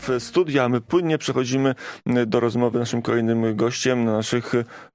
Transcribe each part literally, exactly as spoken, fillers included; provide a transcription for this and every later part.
w studiu, a my płynnie przechodzimy do rozmowy z naszym kolejnym gościem na naszych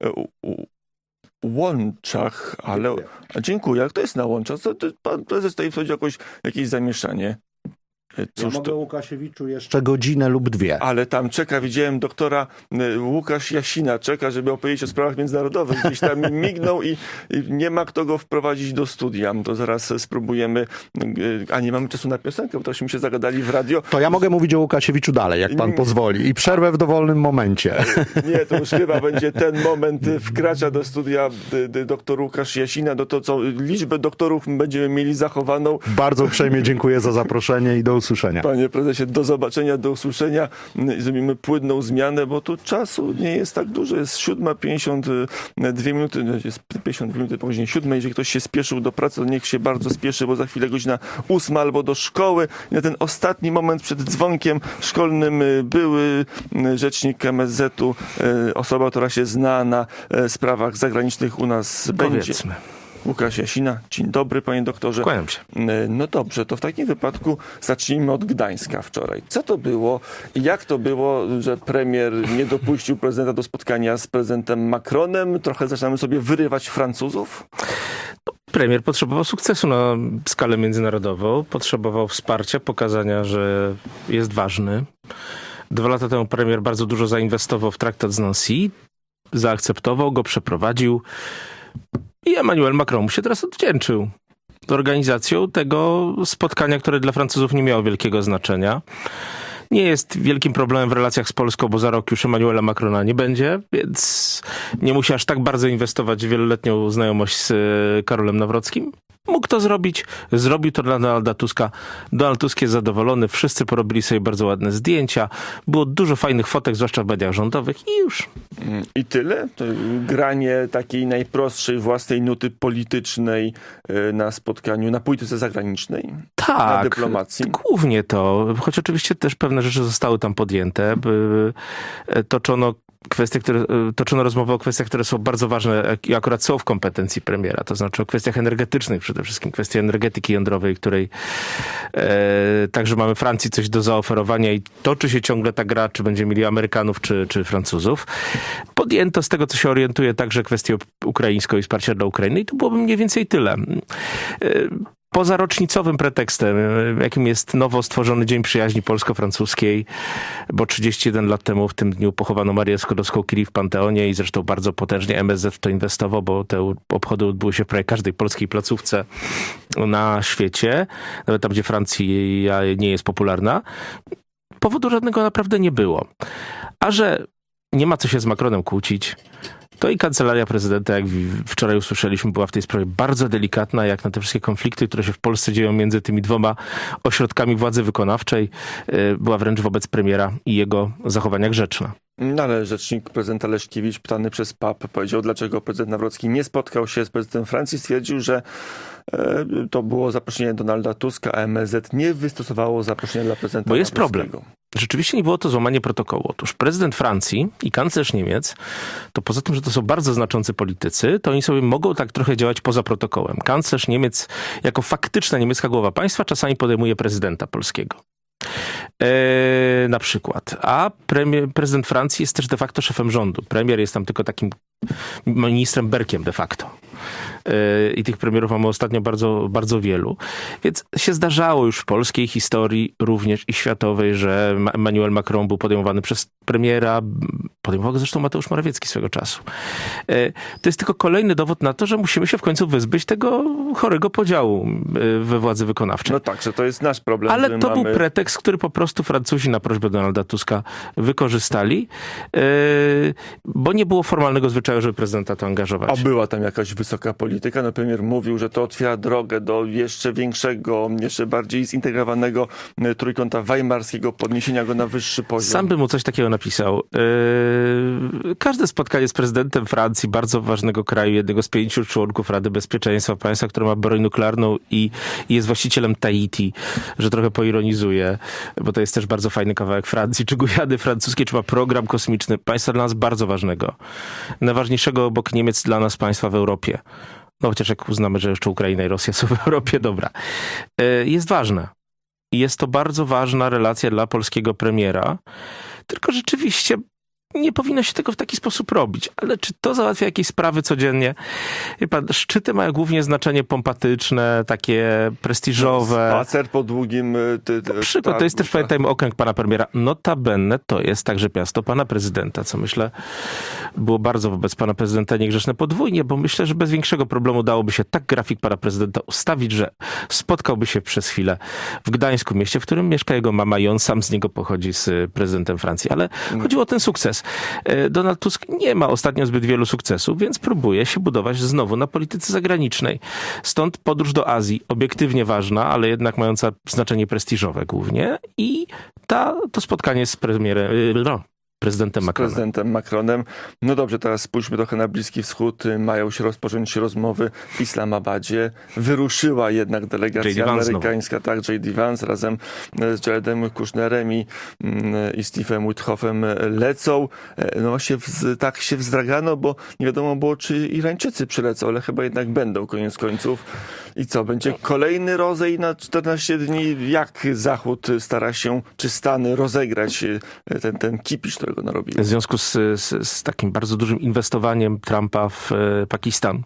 łączach, ale... A dziękuję. Jak to jest na łączach? To, to, pan prezes tutaj wchodzi jakoś, jakieś zamieszanie. Cóż, ja mogę to... Łukasiewiczu jeszcze godzinę lub dwie. Ale tam czeka, widziałem doktora Łukasz Jasina, czeka, żeby opowiedzieć o sprawach międzynarodowych. Gdzieś tam mignął i, i nie ma kto go wprowadzić do studia. To zaraz spróbujemy. A nie mamy czasu na piosenkę, bo tośmy się zagadali w radio. To ja mogę mówić o Łukasiewiczu dalej, jak pan pozwoli. I przerwę w dowolnym momencie. Nie, to już chyba będzie ten moment. Wkracza do studia doktor Łukasz Jasina. No to co, liczbę doktorów będziemy mieli zachowaną. Bardzo uprzejmie dziękuję za zaproszenie i do usłyszenia. Panie prezesie, do zobaczenia, do usłyszenia. Zrobimy płynną zmianę, bo tu czasu nie jest tak dużo. Jest siódma pięćdziesiąt dwie minuty, jest pięćdziesiąt dwie minuty po godzinie siódmej. Jeżeli ktoś się spieszył do pracy, to niech się bardzo spieszy, bo za chwilę godzina ósma albo do szkoły. I na ten ostatni moment przed dzwonkiem szkolnym były rzecznik M S Z u, osoba, która się zna na sprawach zagranicznych u nas będzie. Powiedzmy. Łukasz Jasina. Dzień dobry, panie doktorze. Kłaniam się. No dobrze, to w takim wypadku zacznijmy od Gdańska wczoraj. Co to było i jak to było, że premier nie dopuścił prezydenta do spotkania z prezydentem Macronem? Trochę zaczynamy sobie wyrywać Francuzów? Premier potrzebował sukcesu na skalę międzynarodową, potrzebował wsparcia, pokazania, że jest ważny. Dwa lata temu premier bardzo dużo zainwestował w traktat z Nancy, zaakceptował go, przeprowadził. I Emmanuel Macron mu się teraz odwdzięczył organizacją tego spotkania, które dla Francuzów nie miało wielkiego znaczenia. Nie jest wielkim problemem w relacjach z Polską, bo za rok już Emmanuela Macrona nie będzie, więc nie musi aż tak bardzo inwestować w wieloletnią znajomość z Karolem Nawrockim. Mógł to zrobić, zrobił to dla Donalda Tuska. Donald Tusk jest zadowolony, wszyscy porobili sobie bardzo ładne zdjęcia, było dużo fajnych fotek, zwłaszcza w mediach rządowych i już. I tyle? To granie takiej najprostszej własnej nuty politycznej na spotkaniu, na polityce zagranicznej? Tak, na dyplomacji? Głównie to, choć oczywiście też pewne rzeczy zostały tam podjęte. Toczono Kwestie, które, toczono rozmowę o kwestiach, które są bardzo ważne i akurat są w kompetencji premiera, to znaczy o kwestiach energetycznych przede wszystkim, kwestii energetyki jądrowej, której e, także mamy Francji coś do zaoferowania i toczy się ciągle ta gra, czy będziemy mieli Amerykanów, czy, czy Francuzów. Podjęto z tego, co się orientuje, także kwestię ukraińską i wsparcia dla Ukrainy i to byłoby mniej więcej tyle. E, Poza rocznicowym pretekstem, jakim jest nowo stworzony Dzień Przyjaźni Polsko-Francuskiej, bo trzydzieści jeden lat temu w tym dniu pochowano Marię Skłodowską-Curie w Panteonie i zresztą bardzo potężnie M S Z w to inwestował, bo te obchody odbyły się w prawie każdej polskiej placówce na świecie, nawet tam, gdzie Francja nie jest popularna. Powodu żadnego naprawdę nie było. A że nie ma co się z Macronem kłócić, to i kancelaria prezydenta, jak wczoraj usłyszeliśmy, była w tej sprawie bardzo delikatna, jak na te wszystkie konflikty, które się w Polsce dzieją między tymi dwoma ośrodkami władzy wykonawczej, była wręcz wobec premiera i jego zachowania grzeczna. No ale rzecznik prezydenta Leszkiewicz, pytany przez P A P, powiedział, dlaczego prezydent Nawrocki nie spotkał się z prezydentem Francji. Stwierdził, że e, to było zaproszenie Donalda Tuska, a M S Z nie wystosowało zaproszenia dla prezydenta Bo jest Nawrockiego. problem. Rzeczywiście nie było to złamanie protokołu. Otóż prezydent Francji i kanclerz Niemiec, to poza tym, że to są bardzo znaczący politycy, to oni sobie mogą tak trochę działać poza protokołem. Kanclerz Niemiec, jako faktyczna niemiecka głowa państwa, czasami podejmuje prezydenta polskiego. Eee, na przykład. A premier, prezydent Francji jest też de facto szefem rządu. Premier jest tam tylko takim ministrem Berkiem de facto. I tych premierów mamy ostatnio bardzo, bardzo wielu. Więc się zdarzało już w polskiej historii, również i światowej, że Emmanuel Macron był podejmowany przez premiera, podejmował go zresztą Mateusz Morawiecki swego czasu. To jest tylko kolejny dowód na to, że musimy się w końcu wyzbyć tego chorego podziału we władzy wykonawczej. No tak, że to jest nasz problem. Ale to mamy... był pretekst, który po prostu Francuzi na prośbę Donalda Tuska wykorzystali, bo nie było formalnego zwyczaju, żeby prezydenta to angażować. A była tam jakaś wysoka polityka? No premier mówił, że to otwiera drogę do jeszcze większego, jeszcze bardziej zintegrowanego trójkąta weimarskiego, podniesienia go na wyższy poziom. Sam bym mu coś takiego napisał. Yy, każde spotkanie z prezydentem Francji, bardzo ważnego kraju, jednego z pięciu członków Rady Bezpieczeństwa, państwa, które ma broń nuklearną i, i jest właścicielem Tahiti, że trochę poironizuję, bo to jest też bardzo fajny kawałek Francji, czy Gujany francuskie, czy ma program kosmiczny, państwa dla nas bardzo ważnego. Najważniejszego obok Niemiec dla nas państwa w Europie. No chociaż jak uznamy, że jeszcze Ukraina i Rosja są w Europie, dobra. Jest ważne. i jest to bardzo ważna relacja dla polskiego premiera. Tylko rzeczywiście nie powinno się tego w taki sposób robić. Ale czy to załatwia jakieś sprawy codziennie? Wie pan, szczyty mają głównie znaczenie pompatyczne, takie prestiżowe. Spacer po długim... Ty, ty, Na przykład, to jest też, pamiętajmy, okręg pana premiera. Notabene to jest także miasto pana prezydenta, co myślę było bardzo wobec pana prezydenta niegrzeczne podwójnie, bo myślę, że bez większego problemu dałoby się tak grafik pana prezydenta ustawić, że spotkałby się przez chwilę w Gdańsku, mieście, w którym mieszka jego mama i on sam z niego pochodzi, z prezydentem Francji. Ale chodziło o ten sukces. Donald Tusk nie ma ostatnio zbyt wielu sukcesów, więc próbuje się budować znowu na polityce zagranicznej. Stąd podróż do Azji, obiektywnie ważna, ale jednak mająca znaczenie prestiżowe głównie. I ta, to spotkanie z premierem, no, prezydentem Macronem. Z prezydentem Macronem. No dobrze, teraz spójrzmy trochę na Bliski Wschód. Mają się rozpocząć rozmowy w Islamabadzie. Wyruszyła jednak delegacja amerykańska, tak, J D Vance razem z Jaredem Kushnerem i, i Steve'em Witkoffem lecą. No właśnie tak się wzdragano, bo nie wiadomo było, czy Irańczycy przylecą, ale chyba jednak będą koniec końców. I co, będzie kolejny rozej na czternaście dni? Jak Zachód stara się, czy Stany rozegrać ten, ten kipisz, którego narobił? W związku z, z, z takim bardzo dużym inwestowaniem Trumpa w e, Pakistan,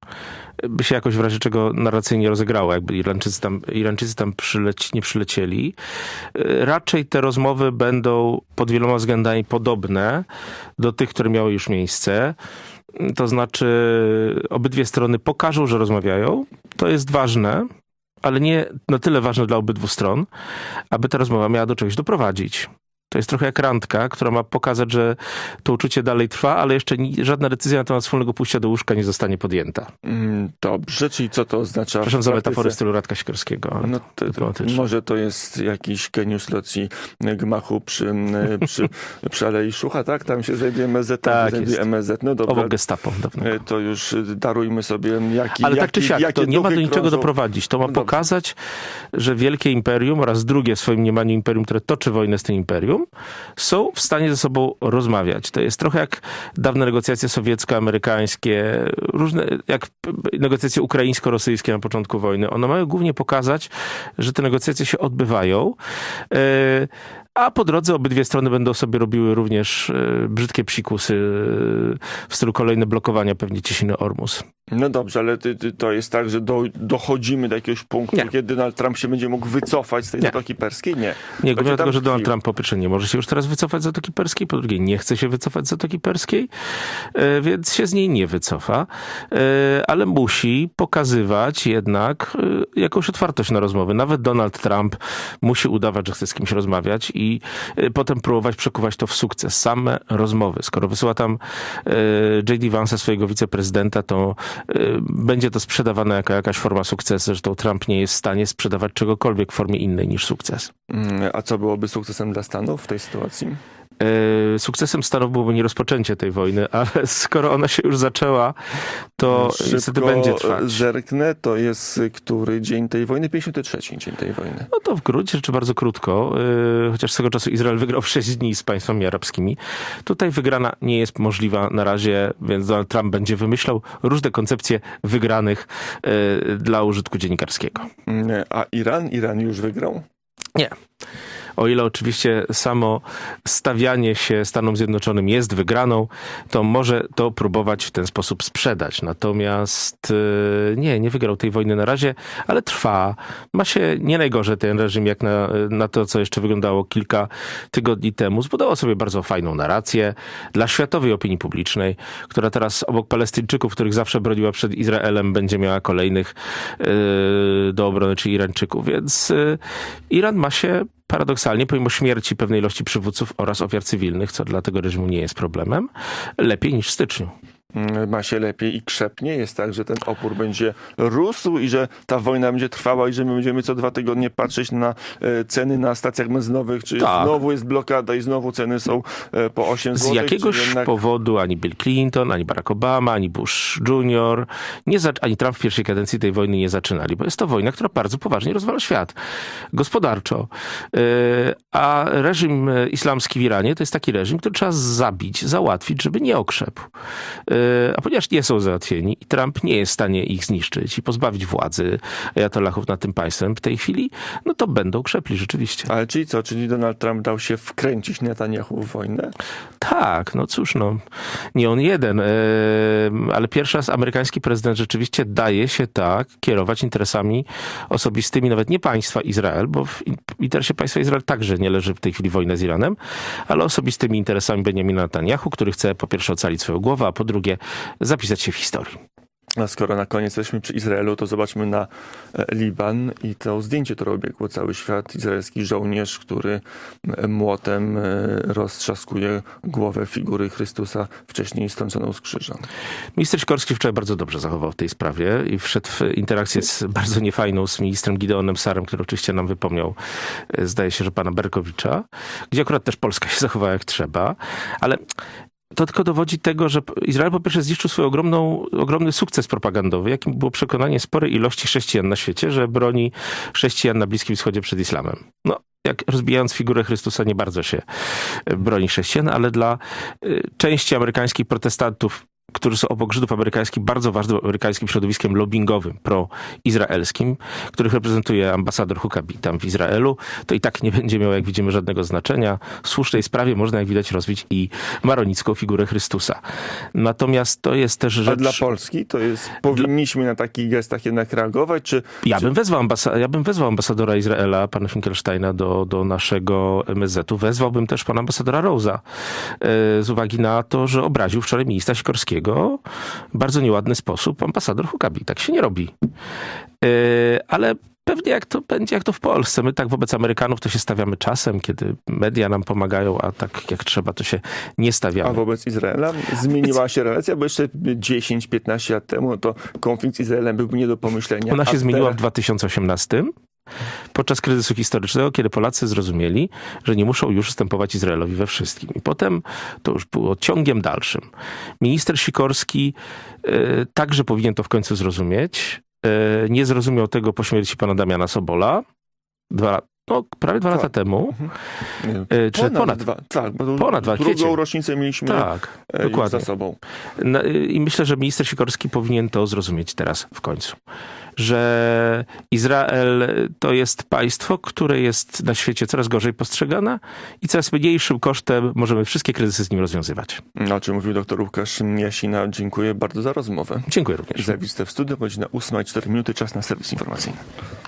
by się jakoś w razie czego narracyjnie rozegrało, jakby Irańczycy tam, Irańczycy tam przyleci, nie przylecieli. E, raczej te rozmowy będą pod wieloma względami podobne do tych, które miały już miejsce. To znaczy obydwie strony pokażą, że rozmawiają. To jest ważne, ale nie na tyle ważne dla obydwu stron, aby ta rozmowa miała do czegoś doprowadzić. To jest trochę jak randka, która ma pokazać, że to uczucie dalej trwa, ale jeszcze żadna decyzja na temat wspólnego pójścia do łóżka nie zostanie podjęta. Mm, dobrze, czyli co to oznacza? Przepraszam za metaforę w stylu Radka Sikorskiego. No to, to, może to jest jakiś geniusz locji gmachu przy, przy, przy Alei Szucha, tak? Tam się znajduje M S Z, tam tak się znajduje M S Z. No dobra. Obok gestapo. Dawnego. To już darujmy sobie jaki, ale jaki, tak czy siak, to nie ma do niczego krążą. doprowadzić. To ma no pokazać, że wielkie imperium oraz drugie w swoim mniemaniu imperium, które toczy wojnę z tym imperium, są w stanie ze sobą rozmawiać. To jest trochę jak dawne negocjacje sowiecko-amerykańskie, różne, jak negocjacje ukraińsko-rosyjskie na początku wojny. One mają głównie pokazać, że te negocjacje się odbywają, a po drodze obydwie strony będą sobie robiły również brzydkie psikusy w stylu kolejne blokowania pewnie Cieśniny Ormus. No dobrze, ale ty, ty, to jest tak, że do, dochodzimy do jakiegoś punktu, nie. kiedy Donald Trump się będzie mógł wycofać z tej nie. Zatoki Perskiej? Nie. Nie, głównie dlatego, że Donald Trump po pierwsze nie może się już teraz wycofać z Zatoki Perskiej, po drugie nie chce się wycofać z Zatoki Perskiej, e, więc się z niej nie wycofa, e, ale musi pokazywać jednak e, jakąś otwartość na rozmowy. Nawet Donald Trump musi udawać, że chce z kimś rozmawiać i e, potem próbować przekuwać to w sukces. Same rozmowy. Skoro wysyła tam e, J D Vance'a, swojego wiceprezydenta, to będzie to sprzedawane jako jakaś forma sukcesu. Zresztą Trump nie jest w stanie sprzedawać czegokolwiek w formie innej niż sukces. A co byłoby sukcesem dla Stanów w tej sytuacji? Sukcesem Stanów byłoby nie rozpoczęcie tej wojny, ale skoro ona się już zaczęła, to Szybko niestety będzie trwać. Zerknę, to jest który dzień tej wojny? pięćdziesiąty trzeci dzień tej wojny. No to w gruncie rzeczy bardzo krótko, chociaż swego czasu Izrael wygrał w sześć dni z państwami arabskimi. Tutaj wygrana nie jest możliwa na razie, więc Donald Trump będzie wymyślał różne koncepcje wygranych dla użytku dziennikarskiego. A Iran? Iran już wygrał? Nie. O ile oczywiście samo stawianie się Stanom Zjednoczonym jest wygraną, to może to próbować w ten sposób sprzedać. Natomiast nie, nie wygrał tej wojny na razie, ale trwa. Ma się nie najgorzej ten reżim, jak na, na to, co jeszcze wyglądało kilka tygodni temu. Zbudował sobie bardzo fajną narrację dla światowej opinii publicznej, która teraz obok Palestyńczyków, których zawsze broniła przed Izraelem, będzie miała kolejnych yy, do obrony, czyli Irańczyków. Więc yy, Iran ma się paradoksalnie, pomimo śmierci pewnej ilości przywódców oraz ofiar cywilnych, co dla tego reżimu nie jest problemem, lepiej niż w styczniu. Ma się lepiej i krzepnie. Jest tak, że ten opór będzie rósł i że ta wojna będzie trwała i że my będziemy co dwa tygodnie patrzeć na e, ceny na stacjach benzynowych, czy tak. znowu jest blokada i znowu ceny są e, po osiem złotych. Z jakiegoś jednak... powodu ani Bill Clinton, ani Barack Obama, ani Bush junior, nie za... ani Trump w pierwszej kadencji tej wojny nie zaczynali, bo jest to wojna, która bardzo poważnie rozwala świat. Gospodarczo. E, a reżim islamski w Iranie to jest taki reżim, który trzeba zabić, załatwić, żeby nie okrzepł. E, a ponieważ nie są załatwieni i Trump nie jest w stanie ich zniszczyć i pozbawić władzy ajatollahów nad tym państwem w tej chwili, no to będą krzepli rzeczywiście. Ale czyli co? Czyli Donald Trump dał się wkręcić Netanyahu w wojnę? Tak, no cóż, no nie on jeden, ale pierwszy raz amerykański prezydent rzeczywiście daje się tak kierować interesami osobistymi, nawet nie państwa Izrael, bo w interesie państwa Izrael także nie leży w tej chwili wojna z Iranem, ale osobistymi interesami Benjamina Netanyahu, który chce po pierwsze ocalić swoją głowę, a po drugie zapisać się w historii. A skoro na koniec jesteśmy przy Izraelu, to zobaczmy na Liban i to zdjęcie, które obiegło cały świat. Izraelski żołnierz, który młotem roztrzaskuje głowę figury Chrystusa, wcześniej strąconą z krzyża. Minister Sikorski wczoraj bardzo dobrze zachował w tej sprawie i wszedł w interakcję z bardzo niefajną z ministrem Gideonem Sarem, który oczywiście nam wypomniał, zdaje się, że pana Berkowicza, gdzie akurat też Polska się zachowała jak trzeba, ale to tylko dowodzi tego, że Izrael po pierwsze zniszczył swój ogromną, ogromny sukces propagandowy, jakim było przekonanie sporej ilości chrześcijan na świecie, że broni chrześcijan na Bliskim Wschodzie przed islamem. No, jak rozbijając figurę Chrystusa nie bardzo się broni chrześcijan, ale dla y, części amerykańskich protestantów, którzy są obok Żydów amerykańskich, bardzo ważnym amerykańskim środowiskiem lobbyingowym, proizraelskim, których reprezentuje ambasador Huckabi tam w Izraelu, to i tak nie będzie miało, jak widzimy, żadnego znaczenia. W słusznej sprawie można, jak widać, rozbić i maronicką figurę Chrystusa. Natomiast to jest też rzecz... A dla Polski to jest... Powinniśmy na takich gestach jednak reagować, czy... Ja czy... bym wezwał, ambasa... ja bym wezwał ambasadora Izraela, pana Finkelsteina, do, do naszego M S Z-u. Wezwałbym też pana ambasadora Rose'a z uwagi na to, że obraził wczoraj ministra Sikorskiego w bardzo nieładny sposób ambasador Huckabi. Tak się nie robi. Yy, ale pewnie jak to będzie, jak to w Polsce. My tak wobec Amerykanów to się stawiamy czasem, kiedy media nam pomagają, a tak jak trzeba to się nie stawiamy. A wobec Izraela zmieniła się relacja, bo jeszcze dziesięć piętnaście lat temu to konflikt z Izraelem byłby nie do pomyślenia. Ona się a zmieniła te... w dwa tysiące osiemnastym. Podczas kryzysu historycznego, kiedy Polacy zrozumieli, że nie muszą już ustępować Izraelowi we wszystkim. I potem to już było ciągiem dalszym. Minister Sikorski y, także powinien to w końcu zrozumieć. Y, nie zrozumiał tego po śmierci pana Damiana Sobola. Dwa, no, prawie dwa tak. lata temu. Mhm. Y, czy ponad, ponad dwa. Tak, bo ponad dwa. drugą Kwiecień. rocznicę mieliśmy tak, już dokładnie. za sobą. No, i myślę, że minister Sikorski powinien to zrozumieć teraz w końcu. Że Izrael to jest państwo, które jest na świecie coraz gorzej postrzegane i coraz mniejszym kosztem możemy wszystkie kryzysy z nim rozwiązywać. O czym mówił dr Łukasz Jasina. Dziękuję bardzo za rozmowę. Dziękuję również. Za wizytę w studiu, godzina ósma i cztery minuty, czas na serwis informacyjny.